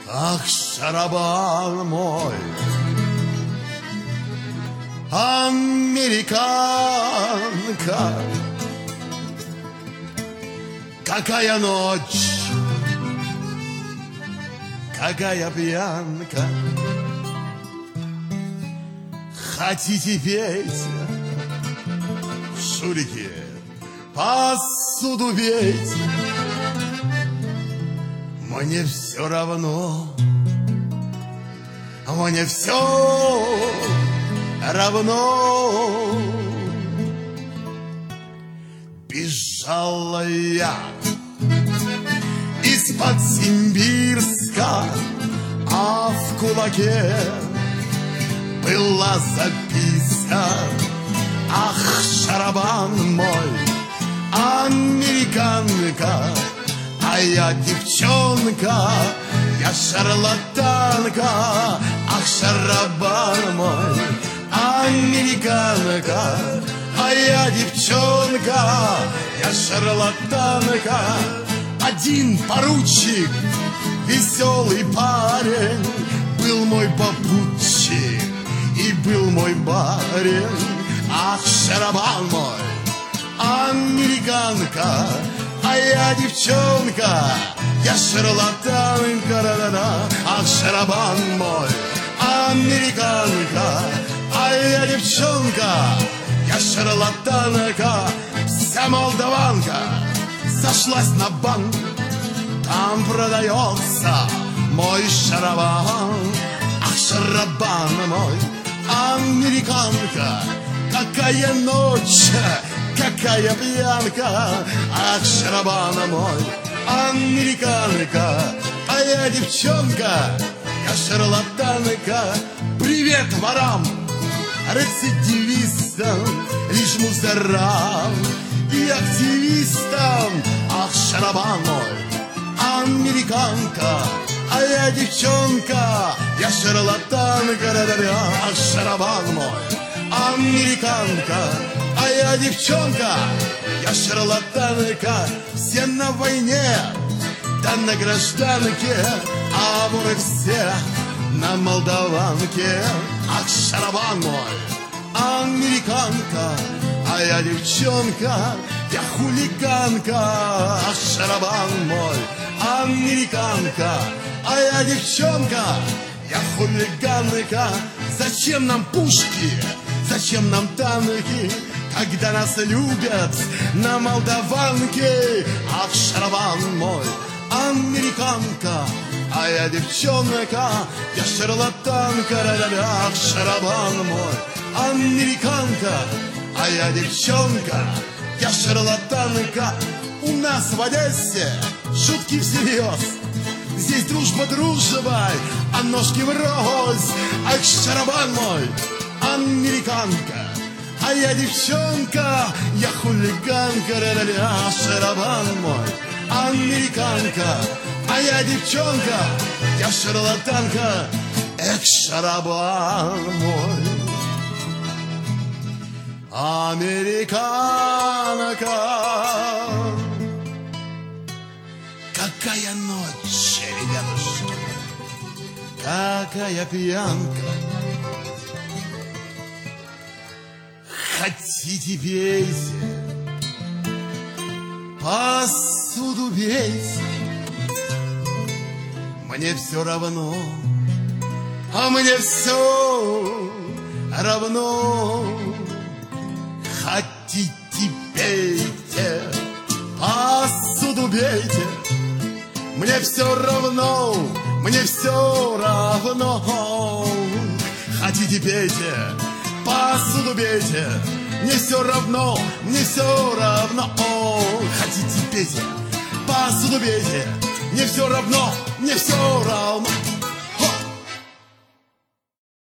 Ах, шарабан мой, американка, какая ночь, какая пьянка. Хотите пейте, шурики, посуду бейте. Мне все равно, мне все равно. Бежала я из-под Симбирска, а в кулаке была записка. Ах, шарабан мой, американка, а я девчонка, я шарлатанка. Ах, шарабан мой, американка, а я девчонка, я шарлатанка. Один поручик, веселый парень, был мой попутчик и был мой барин. Ах, шарабан мой, американка, а я девчонка, я шарлатанка, да-да-да. Ах, шарабан мой, американка, а я девчонка, я шарлатанка. Вся молдаванка сошлась на банк, там продается мой шарабан. Ах, шарабан мой, американка, какая ночь, какая пьянка. Ах, шарабан мой, американка, а я девчонка, я шарлатанка. Привет ворам, рецидивистам, лишь мусорам и активистам. Ах, шарабан мой, американка, а я девчонка, я шарлатанка, да-да-да. Ах, шарабан мой, американка, а я девчонка, я шарлатанка. Все на войне, да на гражданке, а мы все на молдаванке. Ах, шарабан мой, американка, а я девчонка, я хулиганка. Ах, шарабан мой, американка, а я девчонка, я хулиганка. Зачем нам пушки, зачем нам танки, когда нас любят на молдаванке? Ах, шарабан мой, американка, а я девчонка, я шарлатанка, да-да-да. Ах, шарабан мой, американка, а я девчонка, я шарлатанка. У нас в Одессе шутки всерьез, здесь дружба дружбой, а ножки врозь. Ах, шарабан мой, американка, а я девчонка, я хулиганка, да-да-да. Шарабан мой, американка, а я девчонка, я шарлатанка. Эх, шарабан мой, американка, какая ночь, ребятушки, какая пьянка. Хотите пейте, посуду бейте. Мне все равно, а мне все равно. Хотите пейте, посуду бейте. Мне все равно, мне все равно. Хотите пейте, посуду бейте. Мне все равно, мне все равно. Хотите пейте, посуду бейте. Мне все равно, мне все равно.